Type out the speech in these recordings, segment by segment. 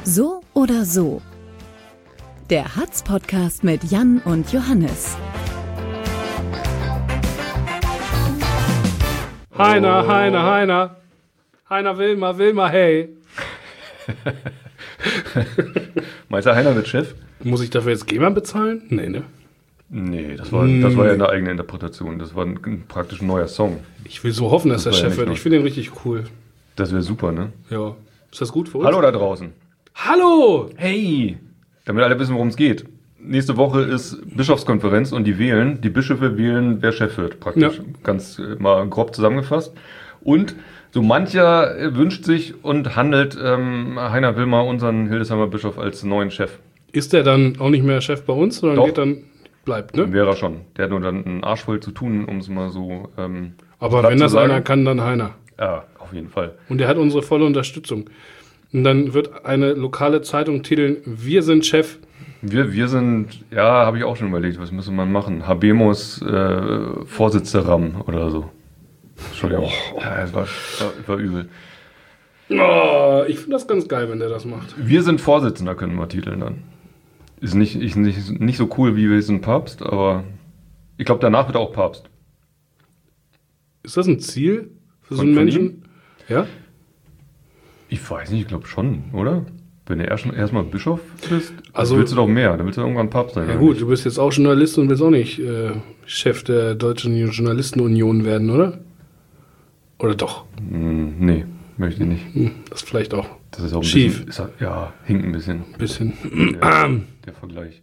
So oder so. Der Hatz-Podcast mit Jan und Johannes. Heiner, Heiner, Heiner. Heiner, Wilma, hey. Meinst du, Heiner wird Chef? Muss ich dafür jetzt GEMA bezahlen? Nee, ne? Nee, das war ja eine eigene Interpretation. Das war praktisch ein neuer Song. Ich will so hoffen, dass der war ja Chef nicht wird. nur- Ich finde ihn richtig cool. Das wäre super, ne? Ja. Ist das gut für uns? Hallo da draußen. Hallo! Hey! Damit alle wissen, worum es geht. Nächste Woche ist Bischofskonferenz und die Bischöfe wählen, wer Chef wird, praktisch. Ja. Ganz mal grob zusammengefasst. Und so mancher wünscht sich und handelt Heiner Wilmer, unseren Hildesheimer Bischof, als neuen Chef. Ist der dann auch nicht mehr Chef bei uns, sondern Doch. bleibt, ne? Wäre er schon. Der hat nur dann einen Arsch voll zu tun, um es mal so Aber platt wenn zu das sagen. einer kann, dann Heiner. Ja, auf jeden Fall. Und der hat unsere volle Unterstützung. Und dann wird eine lokale Zeitung titeln, wir sind Chef. Wir sind, ja, habe ich auch schon überlegt, was müsste man machen? Habemos Vorsitzeram oder so. Entschuldigung. Ja, es war übel. Oh, ich finde das ganz geil, wenn der das macht. Wir sind Vorsitzender, können wir titeln dann. Ist nicht so cool wie wir sind Papst, aber ich glaube, danach wird er auch Papst. Ist das ein Ziel für so Von- einen von Menschen? Ja? Ich weiß nicht, ich glaube schon, oder? Wenn du erstmal Bischof bist, Also- willst du doch mehr, dann willst du irgendwann Papst sein. Ja oder gut, nicht? du bist jetzt auch Journalist und willst auch nicht Chef der Deutschen Journalistenunion werden, oder? Oder doch? Nee, möchte ich nicht. Das vielleicht auch Das ist auch ein Schief. bisschen, hinkt ein bisschen, ein bisschen. der Vergleich.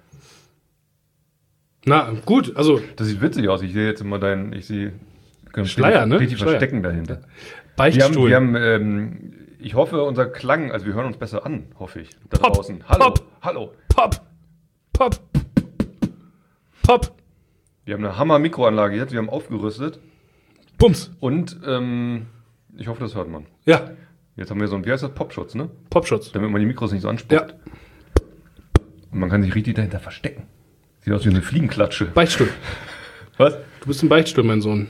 Na, gut, also Das sieht witzig aus. Ich sehe jetzt immer Schleier, ne? richtig Schleier. Verstecken dahinter. Beichtstuhl. Wir haben ich hoffe, unser Klang, also wir hören uns besser an, hoffe ich, da Pop, draußen. Hallo, Pop. hallo. Pop! Pop! Pop! Wir haben eine Hammer-Mikroanlage jetzt, wir haben aufgerüstet Bums! und ich hoffe, das hört man. Ja, Jetzt haben wir so einen, wie heißt das, Popschutz, ne? Popschutz. Damit man die Mikros nicht so Ja, anspuckt. Und man kann sich richtig dahinter verstecken. Sieht aus wie eine Fliegenklatsche. Beichtstuhl. Was? Du bist ein Beichtstuhl, mein Sohn.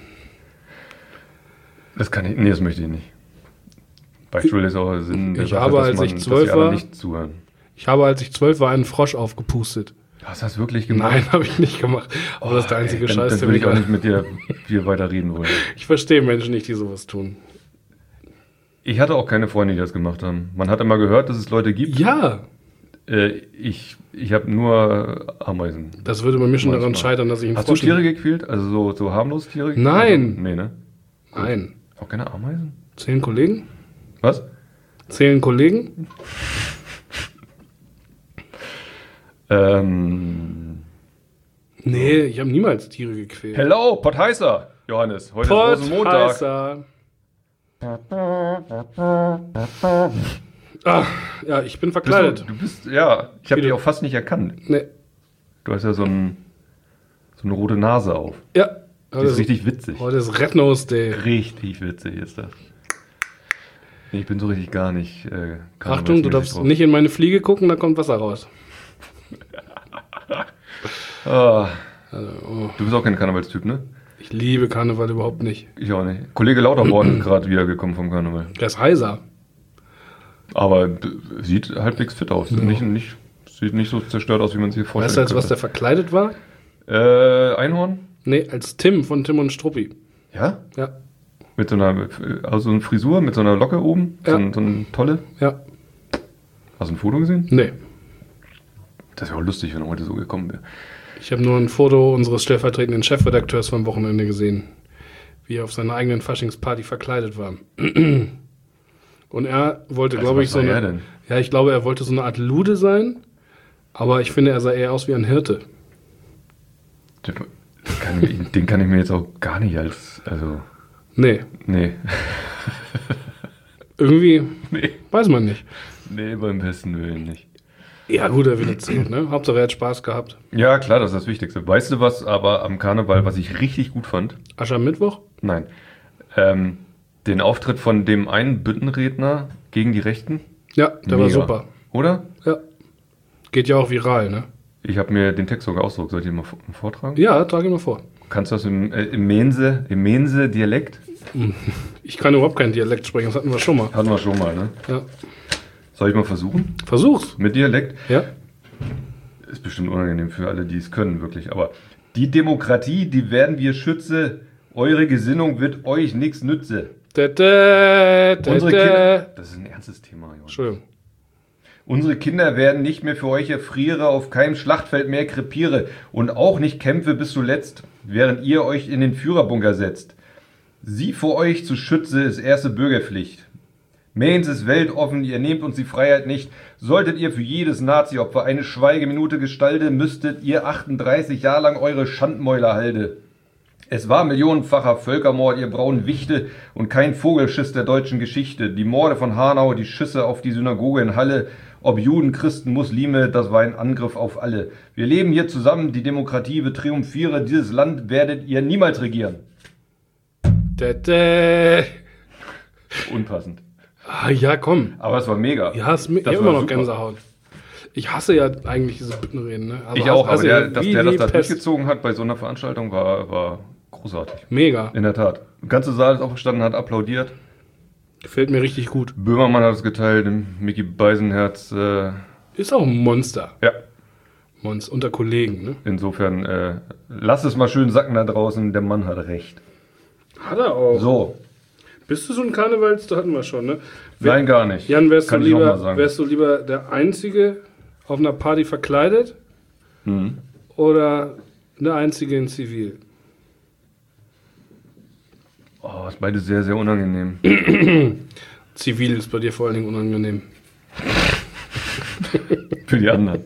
Das kann ich, nee, das möchte ich nicht. Beichtstuhl ist auch Sinn der Ich Sache, habe, dass als ich dass 12 die alle war- nicht zuhören. Ich habe, als ich 12 war, einen Frosch aufgepustet. Hast du das wirklich gemacht? Nein, habe ich nicht gemacht. Aber das ist der einzige Dann, Scheiß, dann der will ich auch mir... nicht mit dir hier weiter reden wollen. Ich verstehe Menschen nicht, die sowas tun. Ich hatte auch keine Freunde, die das gemacht haben. Man hat immer gehört, dass es Leute gibt. Ja, Ich habe nur Ameisen. das würde bei mir schon daran Manchmal. scheitern, dass ich einen Hast du Frosch... Tiere gequält? Also so harmlos Tiere? Nein. Also, nee, ne? Nein. Auch keine Ameisen? 10 Kollegen? Was? Zählen Kollegen? Nee, ich habe niemals Tiere gequält. Hello, Pottheißer, Johannes. Heute ist Rosenmontag. Heißer. Ah, ja, ich bin verkleidet. Du bist, ja, ich habe Wie dich du- auch fast nicht erkannt. Nee. Du hast ja so eine rote Nase auf. Ja. Die ist richtig witzig. Heute ist Red Nose Day. Richtig witzig ist das. Nee, ich bin so richtig gar nicht. Achtung, du karnevalsmäßig darfst drauf. nicht in meine Fliege gucken, da kommt Wasser raus. Ah, Oh, du bist auch kein Karnevalstyp, ne? ich liebe Karneval überhaupt nicht. Ich auch nicht. Kollege Lauterborn ist gerade wiedergekommen vom Karneval. Der ist heiser. Aber sieht halbwegs fit aus. Sieht nicht so zerstört aus, wie man sich vorstellt. Weißt du, als was der verkleidet war? Einhorn? Nee, als Tim von Tim und Struppi. Ja? Ja, Mit so einer Frisur, mit so einer Locke oben. Ja. So eine tolle. ja. Hast du ein Foto gesehen? Nee. Das wäre auch lustig, wenn er heute so gekommen wäre. Ich habe nur ein Foto unseres stellvertretenden Chefredakteurs vom Wochenende gesehen, wie er auf seiner eigenen Faschingsparty verkleidet war. Und er wollte, Also, glaube ich, was so war er eine. denn? Ja, ich glaube, er wollte so eine Art Lude sein, aber ich finde, er sah eher aus wie ein Hirte. Den kann ich mir jetzt auch gar nicht also, Nee, nee. irgendwie Nee. weiß man nicht. Nee, beim besten Willen nicht. Ja, gut, er wird erzählt, ne? Hauptsache, er hat Spaß gehabt. Ja, klar, das ist das Wichtigste. Weißt du was, aber am Karneval, was ich richtig gut fand? Aschermittwoch? Nein. Den Auftritt von dem einen Büttenredner gegen die Rechten. Ja, der war Mega. super. Oder? Ja. Geht ja auch viral, ne? Ich habe mir den Text sogar ausgedruckt. Soll ich den mal vortragen? Ja, trage ihn mal vor. Kannst du das im Mense-Dialekt? Ich kann überhaupt keinen Dialekt sprechen, das hatten wir schon mal. Hatten wir schon mal, ne? Ja. Soll ich mal versuchen? Versuch's. Mit Dialekt? Ja. Ist bestimmt unangenehm für alle, die es können, wirklich. Aber die Demokratie, die werden wir schützen. Eure Gesinnung wird euch nichts nütze. Unsere Kinder, das ist ein ernstes Thema, Johann. Entschuldigung. Unsere Kinder werden nicht mehr für euch erfriere, auf keinem Schlachtfeld mehr krepiere und auch nicht kämpfe bis zuletzt, während ihr euch in den Führerbunker setzt. Sie vor euch zu schützen ist erste Bürgerpflicht. Mainz ist weltoffen, ihr nehmt uns die Freiheit nicht. Solltet ihr für jedes Nazi-Opfer eine Schweigeminute gestalten, müsstet ihr 38 Jahre lang eure Schandmäuler halten. Es war millionenfacher Völkermord, ihr braunen Wichte und kein Vogelschiss der deutschen Geschichte. Die Morde von Hanau, die Schüsse auf die Synagoge in Halle, ob Juden, Christen, Muslime, das war ein Angriff auf alle. Wir leben hier zusammen, die Demokratie wird triumphieren, dieses Land werdet ihr niemals regieren. Unpassend. Ah, ja, komm. Aber es war mega. Ja, ich habe immer noch Gänsehaut. Ich hasse ja eigentlich diese Büttenreden. Ne? Also ich auch, aber dass der das da durchgezogen hat bei so einer Veranstaltung, war großartig. Mega. In der Tat. Der ganze Saal ist aufgestanden, hat applaudiert. Gefällt mir richtig gut. Böhmermann hat es geteilt, Micky Beisenherz. Ist auch ein Monster. Ja. Monster unter Kollegen, ne? Insofern, lass es mal schön sacken da draußen, der Mann hat recht. Hat er auch. So. Bist du so ein Karnevals? Da hatten wir schon, ne? Nein, gar nicht. Jan, wärst du lieber der Einzige auf einer Party verkleidet oder der Einzige in Zivil? Oh, ist beide sehr, sehr unangenehm. Zivil ist bei dir vor allen Dingen unangenehm. Für die anderen.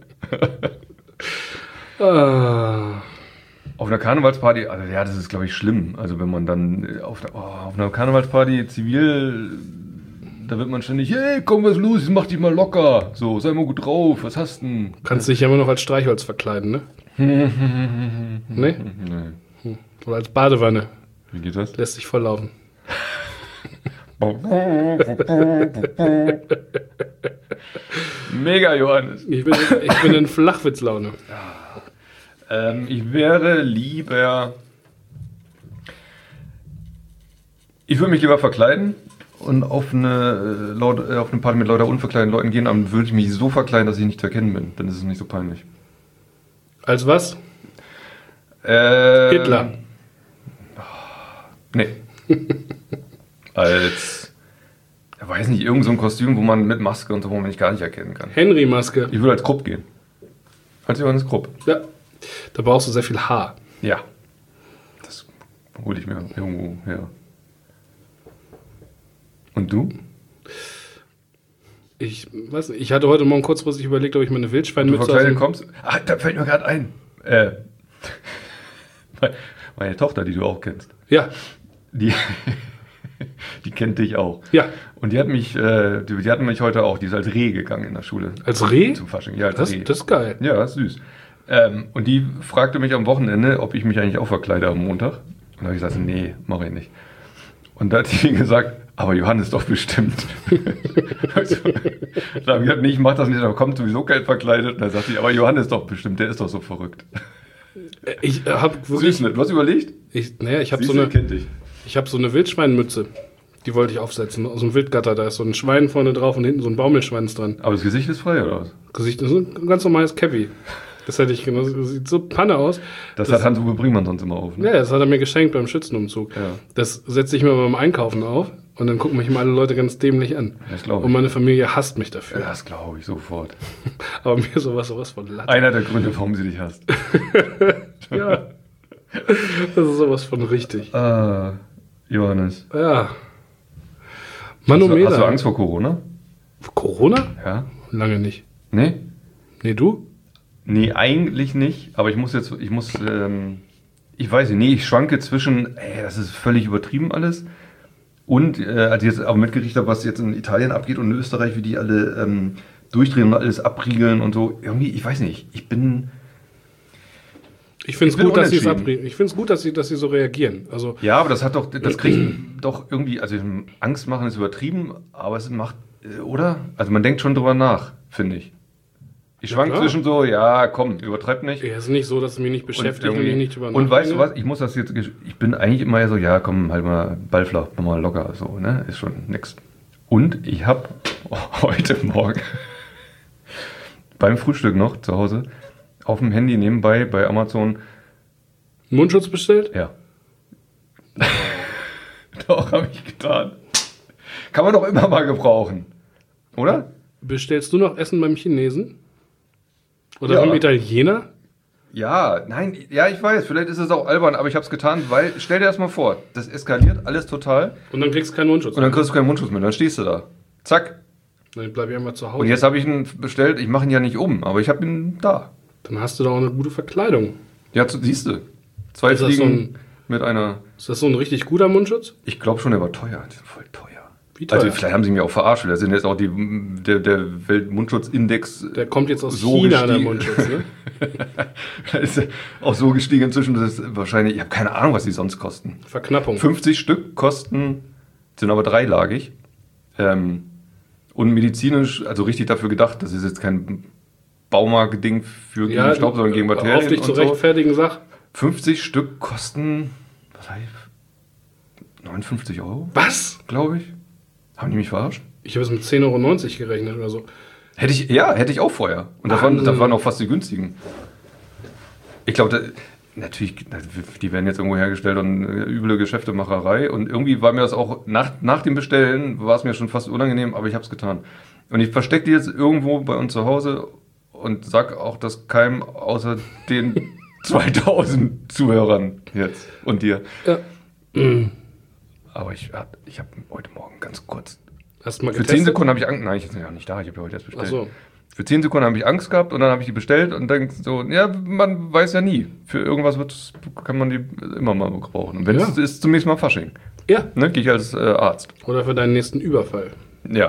Auf einer Karnevalsparty, also ja, das ist, glaube ich, schlimm. Also wenn man dann auf einer Karnevalsparty zivil, da wird man ständig, hey, komm, was ist los, mach dich mal locker. So, sei mal gut drauf, was hast du denn? Kannst dich ja immer noch als Streichholz verkleiden, ne? Nee? Nee. Oder als Badewanne. Wie geht das? Lässt sich volllaufen. Mega, Johannes. Ich bin in Flachwitzlaune. Ich wäre lieber... Ich würde mich lieber verkleiden und auf eine Party mit lauter unverkleideten Leuten gehen, dann würde ich mich so verkleiden, dass ich nicht zu erkennen bin. Dann ist es nicht so peinlich. Als was? Hitler. Nee. Als, ich weiß nicht, irgend so ein Kostüm, wo man mit Maske und so, wo man mich gar nicht erkennen kann. Henry-Maske. Ich würde als Krupp gehen. Als Johannes Krupp. Ja. Da brauchst du sehr viel Haar. Ja. Das hole ich mir irgendwo her. Und du? Ich weiß nicht, ich hatte heute Morgen kurzfristig überlegt, ob ich mir eine Wildschweinmütze... Du verkleidet kommst? Ah, da fällt mir gerade ein. Meine Tochter, die du auch kennst. Ja. Die kennt dich auch. Ja. Und die hat mich heute auch, die ist als Reh gegangen in der Schule. Als Reh? Zum Fasching, ja, als Reh. Das ist geil. Ja, das ist süß. Und die fragte mich am Wochenende, ob ich mich eigentlich auch verkleide am Montag. Und da habe ich gesagt, nee, mache ich nicht. Und da hat sie gesagt, aber Johannes doch bestimmt. Da habe ich gesagt, nee, ich mache das nicht, da kommt sowieso kein verkleidet. Und dann sagt sie, aber Johannes doch bestimmt, der ist doch so verrückt. Ich habe wirklich... Du hast überlegt? Ich habe kennt dich. Ich habe so eine Wildschweinmütze. Die wollte ich aufsetzen. Aus einem Wildgatter. Da ist so ein Schwein vorne drauf und hinten so ein Baumelschwanz dran. Aber das Gesicht ist frei, oder was? Gesicht ist ein ganz normales Cappy. Das hätte ich genau. Das sieht so Panne aus. Das hat Hans-Uwe Bringmann sonst immer auf, ne? Ja, das hat er mir geschenkt beim Schützenumzug. Ja. Das setze ich mir beim Einkaufen auf und dann gucken mich immer alle Leute ganz dämlich an. Das glaube ich. Und meine Familie hasst mich dafür. Ja, das glaube ich sofort. Aber mir sowas von Latte. Einer der Gründe, warum sie dich hasst. Ja. Das ist sowas von richtig. Johannes. Ja. Manometer. Hast du Angst vor Corona? Vor Corona? Ja. Lange nicht. Nee? Nee, du? Nee, eigentlich nicht. Aber ich weiß nicht, ich schwanke zwischen, das ist völlig übertrieben alles. Und als ich jetzt aber mitgekriegt habe, was jetzt in Italien abgeht und in Österreich, wie die alle durchdrehen und alles abriegeln und so. Irgendwie, ich weiß nicht, ich finde es gut, dass sie es abriegeln. Ich finde es gut, dass sie so reagieren. Also ja, aber das kriegt doch irgendwie, also Angst machen ist übertrieben, aber es macht, oder? Also man denkt schon drüber nach, finde ich. Ich schwank zwischen so, ja, komm, übertreib nicht. Ja, es ist nicht so, dass es mich nicht beschäftigt und ich nicht drüber nachdenke. Und weißt du was, ich bin eigentlich immer so, ja, komm, halt mal Ball flach, mach mal locker, so, ne, ist schon nix. Und ich habe heute Morgen beim Frühstück noch zu Hause auf dem Handy nebenbei bei Amazon Mundschutz bestellt? Ja. Doch, habe ich getan. Kann man doch immer mal gebrauchen. Oder? Bestellst du noch Essen beim Chinesen? Oder Ja. beim Italiener? Ja, nein, ja, ich weiß, vielleicht ist es auch albern, aber ich habe es getan, weil, stell dir das mal vor, das eskaliert alles total Und dann kriegst du keinen Mundschutz. und dann kriegst du keinen Mundschutz mehr, dann stehst du da. Zack. Dann bleib ich einmal zu Hause. Und jetzt habe ich ihn bestellt, ich mache ihn ja nicht um, aber ich habe ihn da. Dann hast du doch auch eine gute Verkleidung. Ja, siehst du. 2 Ist das Fliegen mit einer, Ist das so ein richtig guter Mundschutz? ich glaube schon, der war teuer, die sind voll teuer. Wie teuer? Also vielleicht haben sie mich auch verarscht, das sind jetzt auch der Weltmundschutzindex Der kommt jetzt aus so China, der gestiegen. Mundschutz, ne? Da ist er auch so gestiegen inzwischen, dass es wahrscheinlich, ich habe keine Ahnung, was die sonst kosten. Verknappung. 50 Stück kosten, sind aber dreilagig. Und medizinisch, also richtig dafür gedacht, das ist jetzt kein Baumarkt-Ding für gegen Staub, sondern gegen Bakterien auf dich zu und so. rechtfertigen, sag. 50 Stück kosten, was sag ich, 59 €, Was? glaube ich. Haben die mich verarscht? Ich habe es mit 10,90 € gerechnet oder so. Hätte ich auch vorher. Und das waren auch fast die günstigen. Ich glaube, natürlich, die werden jetzt irgendwo hergestellt und üble Geschäftemacherei. Und irgendwie war mir das auch, nach dem Bestellen, war es mir schon fast unangenehm, aber ich habe es getan. Und ich verstecke die jetzt irgendwo bei uns zu Hause und sag auch das keinem außer den 2000 Zuhörern jetzt und dir. Ja. Aber ich habe heute Morgen ganz kurz. Hast du mal Für getestet? 10 Sekunden habe ich Angst. Nein, ich bin ja nicht da, ich habe ja heute erst bestellt. Ach so. Für 10 Sekunden habe ich Angst gehabt und dann habe ich die bestellt und denke so, ja, man weiß ja nie. Für irgendwas kann man die immer mal gebrauchen. Und wenn Ja. es ist, zunächst mal Fasching. Ja. Ne, gehe ich als Arzt. Oder für deinen nächsten Überfall. Ja.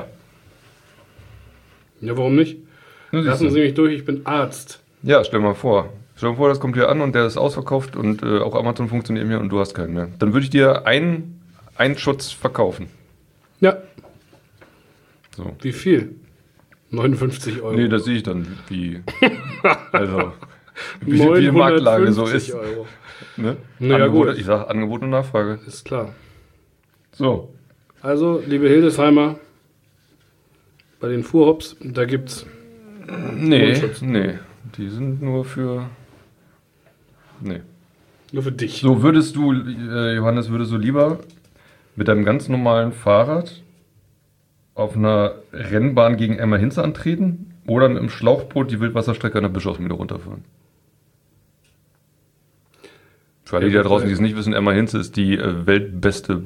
Ja, warum nicht? Ne, siehst Lassen du. Sie mich durch, ich bin Arzt. Ja, stell mal vor. Stell mal vor, das kommt hier an und der ist ausverkauft und auch Amazon funktioniert mehr und du hast keinen mehr. Dann würde ich dir einen Schutz verkaufen. Ja. So. Wie viel? 59 €. Nee, das sehe ich dann, wie. Also. Wie die Marktlage so ist. 950 €. Ne? Naja, Angebot, gut. ich sage Angebot und Nachfrage. Ist klar. So. Also, liebe Hildesheimer, bei den Fuhrhops, da gibt's Nee, Mundschutz. nee. Die sind nur für. Nee. nur für dich. So, würdest du, Johannes, lieber mit deinem ganz normalen Fahrrad auf einer Rennbahn gegen Emma Hinze antreten oder mit einem Schlauchboot die Wildwasserstrecke an der Bischofsmühle runterfahren? Für alle, die da draußen, die es nicht wissen, Emma Hinze ist die weltbeste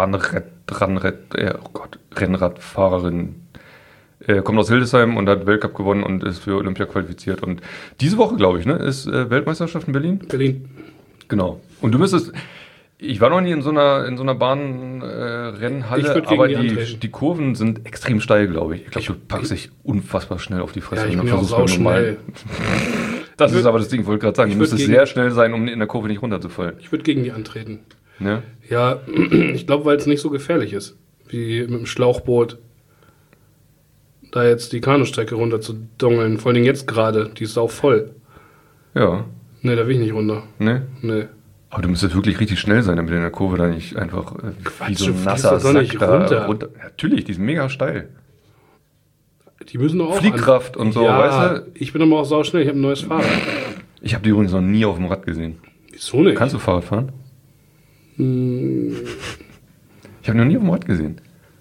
Rennradfahrerin. Kommt aus Hildesheim und hat Weltcup gewonnen und ist für Olympia qualifiziert. Und diese Woche, glaube ich, ne, ist Weltmeisterschaft in Berlin. Berlin. Genau. Und du müsstest. Ich war noch nie in so einer Bahnrennhalle, Ich würd gegen aber die antreten. die Kurven sind extrem steil, glaube ich. Ich glaube, du packst dich unfassbar schnell auf die Fresse. Ja, ich und bin dann ja auch versuchst du sauschnell. Das Ich ist würd- aber das Ding, ich wollte gerade sagen, du ich würd müsstest gegen- sehr schnell sein, um in der Kurve nicht runterzufallen. Ich würde gegen die antreten. Ne? Ja, ich glaube, weil es nicht so gefährlich ist, wie mit dem Schlauchboot da jetzt die Kanustrecke runter zu dongeln. Vor allem jetzt gerade, die ist auch voll. Ja. Ne, da will ich nicht runter. Ne? Ne. Aber du müsstest wirklich richtig schnell sein, damit du in der Kurve da nicht einfach wie Quatsch, so du ein fliegst nasser doch so Sack nicht da runter. Natürlich, die sind mega steil. Die müssen doch auch Fliehkraft und so, ja, weißt du? ich bin aber auch sauschnell, ich habe ein neues Fahrrad. Ich habe die übrigens noch nie auf dem Rad gesehen. Wieso nicht? Kannst du Fahrrad fahren? Ich habe noch nie auf dem Rad gesehen.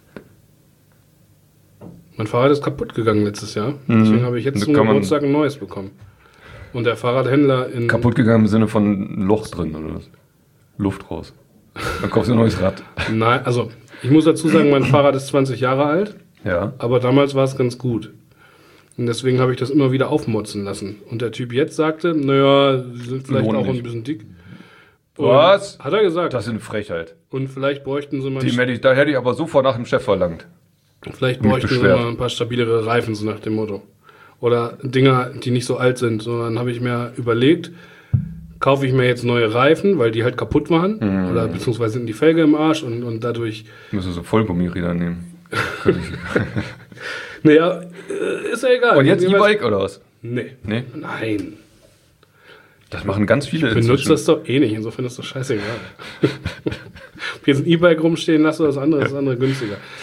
Mein Fahrrad ist kaputt gegangen letztes Jahr. Deswegen habe ich jetzt Da zum kann man- Geburtstag ein neues bekommen. Und der Fahrradhändler in... Kaputt gegangen im Sinne von Loch drin oder was? Luft raus. Dann kaufst du ein neues Rad. Nein, also ich muss dazu sagen, mein Fahrrad ist 20 Jahre alt, Ja. aber damals war es ganz gut. Und deswegen habe ich das immer wieder aufmotzen lassen. Und der Typ jetzt sagte, naja, sie sind vielleicht Lohnt auch nicht. ein bisschen dick. Und Was? Hat er gesagt. Das ist eine Frechheit. Und vielleicht bräuchten sie mal, Da hätte ich aber sofort nach dem Chef verlangt. vielleicht mich bräuchten sie beschwert. mal ein paar stabilere Reifen, so nach dem Motto. Oder Dinger, die nicht so alt sind. Sondern habe ich mir überlegt, kaufe ich mir jetzt neue Reifen, weil die halt kaputt waren. Oder beziehungsweise sind die Felge im Arsch und dadurch... Müssen so Vollgummiräder nehmen. Naja, ist ja egal. Und jetzt Jedenfalls- E-Bike oder was? Nee. Nee? Nein. Das machen ganz viele Benutzt das doch eh nicht, insofern ist das scheißegal. Ob ich jetzt ein E-Bike rumstehen lasse oder das andere, ist das andere günstiger.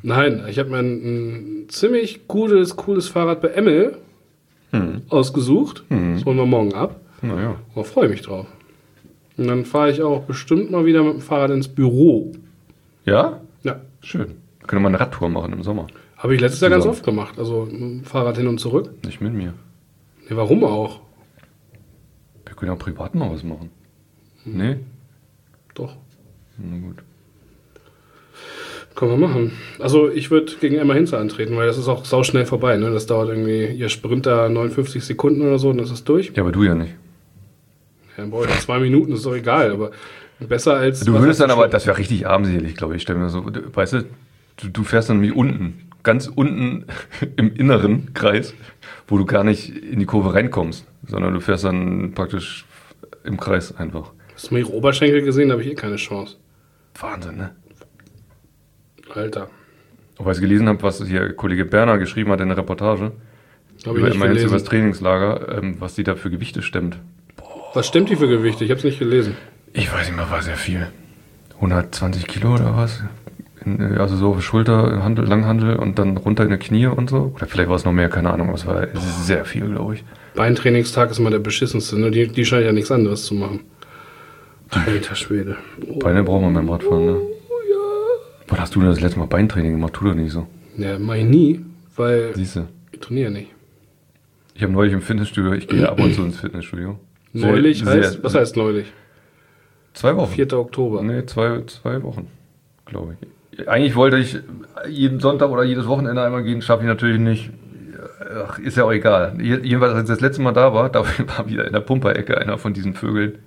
Nein, ich habe mir ein ziemlich cooles Fahrrad bei Emmel ausgesucht. Das holen wir morgen ab. Naja. Da freue ich mich drauf. Und dann fahre ich auch bestimmt mal wieder mit dem Fahrrad ins Büro. Ja? Ja. Schön. Können wir mal eine Radtour machen im Sommer. Habe ich letztes Jahr ganz oft gemacht. Also mit dem Fahrrad hin und zurück. Nicht mit mir. Nee, warum auch? Wir können auch privat mal was machen. Nee? Doch. Na gut. Können wir machen. Also ich würde gegen Emma Hinze antreten, weil das ist auch sauschnell vorbei. Ne? Das dauert irgendwie, ihr Sprinter 59 Sekunden oder so und das ist durch. Ja, aber du ja nicht. Ja, dann brauche ich 2 Minuten, ist doch egal. Aber besser als... Du würdest dann aber, das wäre richtig armselig, glaube ich. Stell mir so, weißt du, du fährst dann wie unten, ganz unten im inneren Kreis, wo du gar nicht in die Kurve reinkommst, sondern du fährst dann praktisch im Kreis einfach. Hast du mal ihre Oberschenkel gesehen? Da habe ich eh keine Chance. Wahnsinn, ne? Alter. Auch weil ich gelesen habe, was hier Kollege Berner geschrieben hat in der Reportage, Habe ich nicht immerhin über gelesen. das Trainingslager, was die da für Gewichte stemmt. Was stimmt die für Gewichte? Ich habe es nicht gelesen. Ich weiß nicht mehr, war sehr viel. 120 Kilo oder was? Also so auf Schulter, Handel, Langhandel und dann runter in die Knie und so. Oder vielleicht war es noch mehr, keine Ahnung. Aber es war sehr viel, glaube ich. Beintrainingstag ist immer der beschissenste. Ne? Die scheinen ja nichts anderes zu machen. Alter Schwede. Beine braucht man beim Radfahren, ne? Wann hast du denn das letzte Mal Beintraining gemacht? Tu doch nicht so. Ja, mach ich nie, weil Siehst du. ich trainiere nicht. Ich habe neulich im Fitnessstudio, ich gehe ab und zu ins Fitnessstudio. Neulich heißt, was heißt neulich? 2 Wochen. 4. Oktober. Nee, 2 Wochen, glaube ich. Eigentlich wollte ich jeden Sonntag oder jedes Wochenende einmal gehen, schaffe ich natürlich nicht. Ach, ist ja auch egal. Jedenfalls, als ich das letzte Mal da war war wieder in der Pumperecke einer von diesen Vögeln,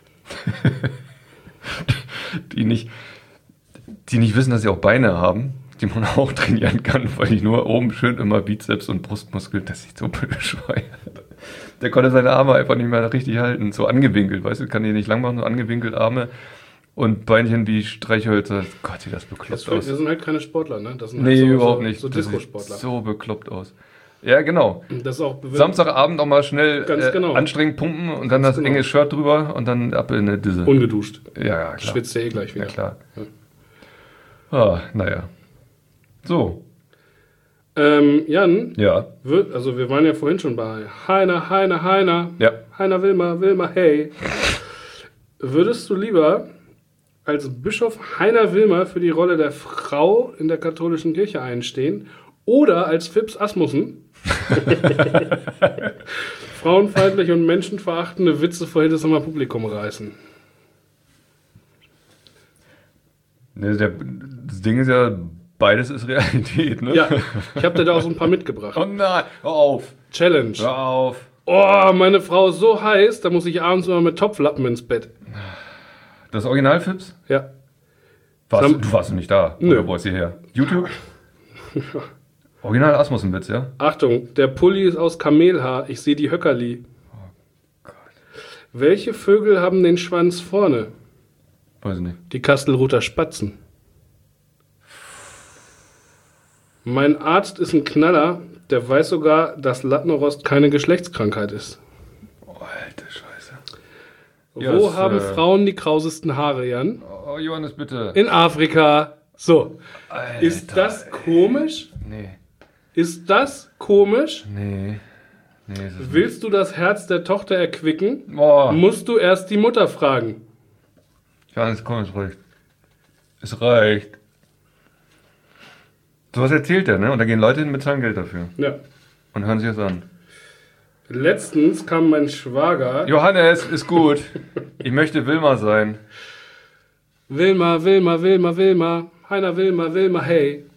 die nicht wissen, dass sie auch Beine haben, die man auch trainieren kann, weil die nur oben schön immer Bizeps und Brustmuskeln, das sieht so bescheuert. Der konnte seine Arme einfach nicht mehr richtig halten, so angewinkelt, weißt du, kann die nicht lang machen, so angewinkelt Arme und Beinchen wie Streichhölzer. Gott, sieht das bekloppt aus. Wir sind halt keine Sportler, ne? Das sind Nee, halt überhaupt nicht. So Das sieht Disco-Sportler. so bekloppt aus. Ja, genau. Das ist auch Samstagabend auch mal schnell Ganz genau. anstrengend pumpen und dann das genau. enge Shirt drüber und dann ab in eine Disse. ungeduscht. Ja, klar. Schwitzt ja eh gleich wieder. Ja, klar. Ja. Naja. So. Jan, Ja. wir waren ja vorhin schon bei Heiner. Ja. Heiner Wilmer, hey. Würdest du lieber als Bischof Heiner Wilmer für die Rolle der Frau in der katholischen Kirche einstehen oder als Phipps Asmussen frauenfeindliche und menschenverachtende Witze vor Hildesheimer Publikum reißen? Ne, das Ding ist ja, beides ist Realität, ne? Ja, ich habe dir da auch so ein paar mitgebracht. Oh nein, hör auf. Challenge. Hör auf. Oh, meine Frau ist so heiß, da muss ich abends immer mit Topflappen ins Bett. Das Original, Fips? Ja. Du warst nicht da. Nö. Oder wo ist hierher? YouTube? Original Asmussen-Witz, ja? Achtung, der Pulli ist aus Kamelhaar, ich sehe die Höckerli. Gott. Welche Vögel haben den Schwanz vorne? Weiß ich nicht. Die Kastelruther Spatzen. Mein Arzt ist ein Knaller, der weiß sogar, dass Lattenrost keine Geschlechtskrankheit ist. Oh, alte Scheiße. Wo Ja, haben Frauen die krausesten Haare, Jan? Oh, Johannes, bitte. In Afrika. So. Alter, Ist das komisch? Nee. Ist das komisch? Nee. Nee, ist es Willst du das Herz der Tochter erquicken? nicht. Boah. Musst du erst die Mutter fragen. Johannes, komm, es reicht. Es reicht. So was erzählt er, ne? Und da gehen Leute hin mit zahlen Geld dafür. Ja. Und hören sich das an. Letztens kam mein Schwager. Johannes, ist gut. Ich möchte Wilma sein. Wilma. Heiner Wilma, hey.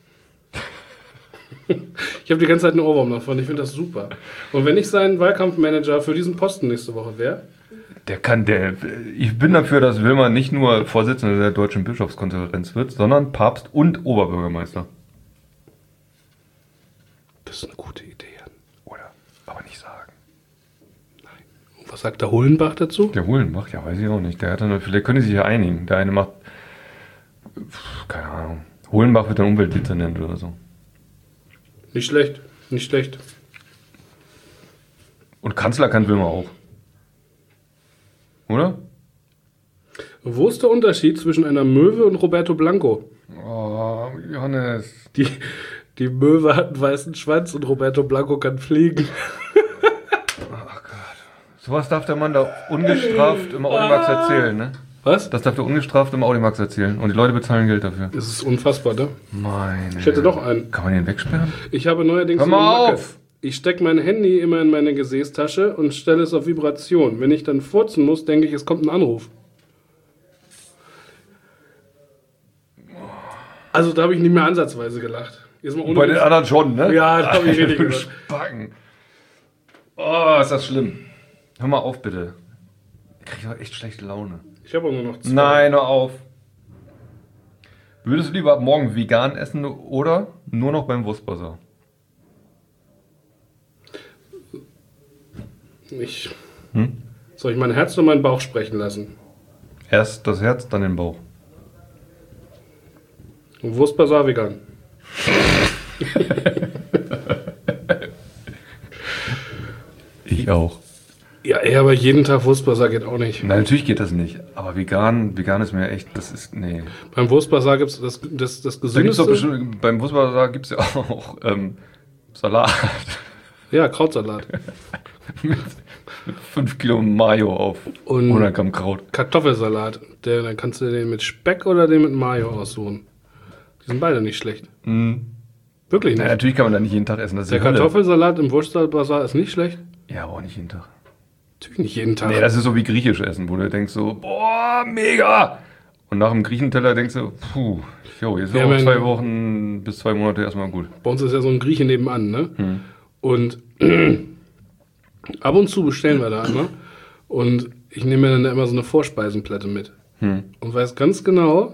Ich habe die ganze Zeit einen Ohrwurm davon. Ich finde das super. Und wenn ich sein Wahlkampfmanager für diesen Posten nächste Woche wäre, Ich bin dafür, dass Wilma nicht nur Vorsitzender der Deutschen Bischofskonferenz wird, sondern Papst und Oberbürgermeister. das ist eine gute Idee, Jan. Oder? Aber nicht sagen. Und was sagt der Hohlenbach dazu? Der Hohlenbach, ja, weiß ich auch nicht. Der hat dann, vielleicht können sie sich ja einigen. Der eine macht, keine Ahnung. Hohlenbach wird dann Umweltdezernent oder so. Nicht schlecht, nicht schlecht. Und Kanzler kann Wilma auch. Oder? Wo ist der Unterschied zwischen einer Möwe und Roberto Blanco? Oh. Johannes. Die Möwe hat einen weißen Schwanz und Roberto Blanco kann fliegen. Sowas darf der Mann da ungestraft im Audimax erzählen, ne? Was? Das darf der ungestraft im Audimax erzählen. Und die Leute bezahlen Geld dafür. Das ist unfassbar, ne? Meine. Ich hätte noch einen. Kann man den wegsperren? Ich habe neuerdings Hör mal eine Macke. auf! Ich stecke mein Handy immer in meine Gesäßtasche und stelle es auf Vibration. Wenn ich dann furzen muss, denke ich, es kommt ein Anruf. Also da habe ich nicht mehr ansatzweise gelacht. Jetzt mal ohne Bei den anderen schon, ne? Ja, da habe ich richtig Du gelacht. Spacken. Oh, ist das schlimm. Hör mal auf, bitte. Ich kriege doch echt schlechte Laune. Ich habe nur noch 2. Nein, hör auf. Würdest du lieber ab morgen vegan essen oder nur noch beim Wurstbazar? Soll ich mein Herz oder meinen Bauch sprechen lassen? Erst das Herz, dann den Bauch. Und Wurstbazar vegan. Ich auch. Ja, aber jeden Tag Wurstbazar geht auch nicht. Nein, natürlich geht das nicht. Aber vegan ist mir echt, das ist, nee. Beim Wurstbazar gibt es das Da gibt's doch Gesündeste. bestimmt, beim Wurstbazar gibt es ja auch Salat. Ja, Krautsalat. mit 5 Kilo Mayo auf Und 100 Gramm Kraut. Kartoffelsalat. Dann kannst du den mit Speck oder den mit Mayo aussuchen. Die sind beide nicht schlecht. Wirklich nicht. Ja, natürlich kann man da nicht jeden Tag essen. Das ist Der die Hölle. Kartoffelsalat im Wurstbazar ist nicht schlecht. Ja, aber auch nicht jeden Tag. Natürlich nicht jeden Tag. Nee, das ist so wie griechisch essen, wo du denkst so, boah, mega! Und nach dem Griechenteller denkst du, puh, jo, jetzt Wir sind auch haben 2 Wochen bis 2 Monate erstmal gut. Bei uns ist ja so ein Grieche nebenan, ne? Und ab und zu bestellen wir da immer. Und ich nehme mir dann immer so eine Vorspeisenplatte mit. Und weiß ganz genau,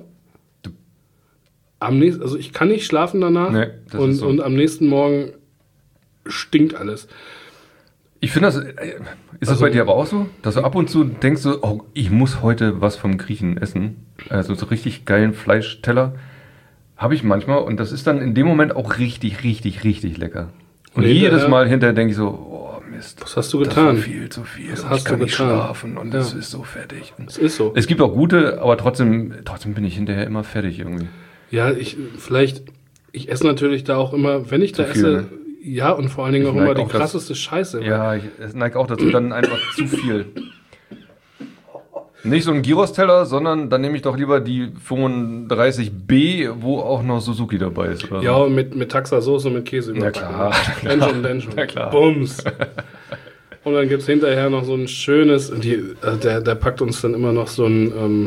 also ich kann nicht schlafen danach. Nee, das ist so. Und am nächsten Morgen stinkt alles. Ich finde das, ist das bei dir aber auch so? Dass du ab und zu denkst so, oh, ich muss heute was vom Griechen essen. Also so richtig geilen Fleischteller habe ich manchmal. Und das ist dann in dem Moment auch richtig, richtig, richtig lecker. Und jedes Mal hinterher denke ich so, oh Mist. Was hast du getan? Das war viel zu viel. Was Und hast ich kann du nicht getan? schlafen und es ist so fertig. Und Es ist so. es gibt auch gute, aber trotzdem bin ich hinterher immer fertig irgendwie. Ja, ich esse natürlich da auch immer, wenn ich da viel, esse, ne? ja, und vor allen Dingen Ich auch immer neig die auch das- krasseste Scheiße. Ja, ich neige auch dazu, dann einfach zu viel. Nicht so ein Gyros-Teller, sondern dann nehme ich doch lieber die 35B, wo auch noch Suzuki dabei ist. Oder so. Ja, mit Taxa-Soße und mit Käse Ja, überbacken. klar. Dension. Ja, klar. Bums. Und dann gibt es hinterher noch so ein schönes, der packt uns dann immer noch so ein,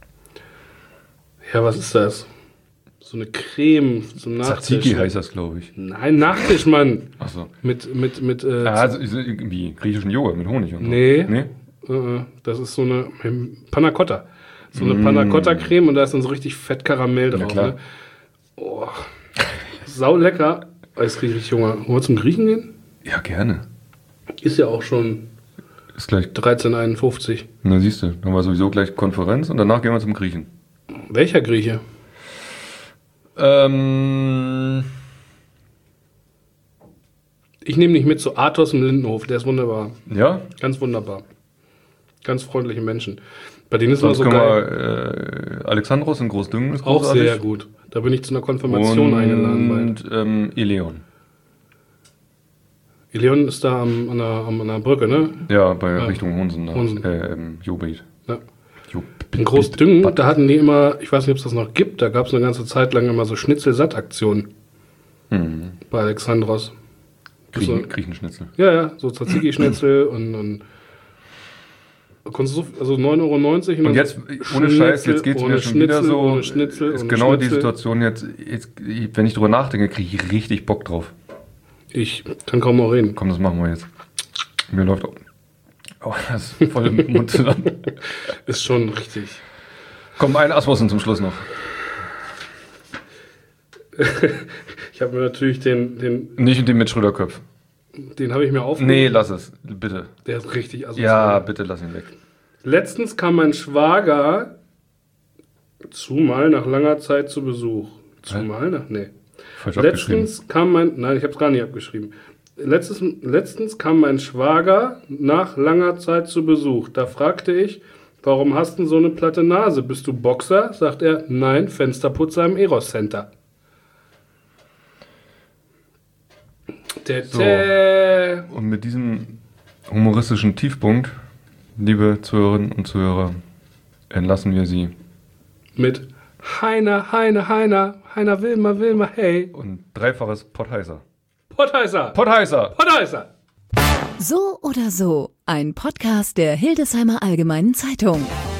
was ist das? So eine Creme zum Nachtisch. Tzatziki heißt das, glaube ich. Nein, Nachtisch, Mann. Achso. Mit Also wie griechischen Joghurt mit Honig und so. Nee. Das ist so eine Panna Cotta. So eine Panna Cotta Creme und da ist dann so richtig Fettkaramell drauf. klar. Ne? Oh, sau lecker. Jetzt kriege ich richtig Hunger. Wollen wir zum Griechen gehen? Ja, gerne. Ist ja auch schon Ist gleich. 13,51. Na, siehst du, dann haben wir sowieso gleich Konferenz und danach gehen wir zum Griechen. Welcher Grieche? Ich nehme dich mit zu Athos im Lindenhof. Der ist wunderbar. Ja? Ganz wunderbar. Ganz freundliche Menschen. Bei denen ist Sonst immer so können geil. wir Alexandros in Großdüngen ist Auch großartig. sehr gut. Da bin ich zu einer Konfirmation eingeladen. Und Eleon. Ilion ist da an der Brücke, ne? Ja, bei Richtung Honsen. Da. Honsen. Jobit. Ja. In Großdüngen, da hatten die immer, ich weiß nicht, ob es das noch gibt, da gab es eine ganze Zeit lang immer so Schnitzel-Satt-Aktionen. Bei Alexandros. Griechenschnitzel. Ja, so Tzatziki-Schnitzel und konntest du also 9,90 € Und jetzt, ohne Scheiß, jetzt geht es mir schon wieder so. Ohne Schnitzel, ist ohne genau die Schnitzel. Situation jetzt, wenn ich drüber nachdenke, kriege ich richtig Bock drauf. Ich kann kaum noch reden. Komm, das machen wir jetzt. Mir läuft auch. Oh, das ist voll im Mund zusammen. Ist schon richtig. Komm, ein Asmussen zum Schluss noch. Ich habe mir natürlich den Nicht den mit Schröderköpf. habe ich mir aufgehoben. Nee, lass es, bitte. Der ist richtig asozial. Ja, bitte lass ihn weg. Letztens kam mein Schwager zumal nach langer Zeit zu Besuch. Nee. Falsch abgeschrieben. Letztens kam nein, ich habe es gar nicht abgeschrieben. Letztens kam mein Schwager nach langer Zeit zu Besuch. Da fragte ich, warum hast du so eine platte Nase? Bist du Boxer? Sagt er, nein, Fensterputzer im Eros Center. Und mit diesem humoristischen Tiefpunkt, liebe Zuhörerinnen und Zuhörer, entlassen wir Sie. Mit Heiner, Wilma, hey. Und dreifaches Pottheißer. Pottheißer. So oder so, ein Podcast der Hildesheimer Allgemeinen Zeitung.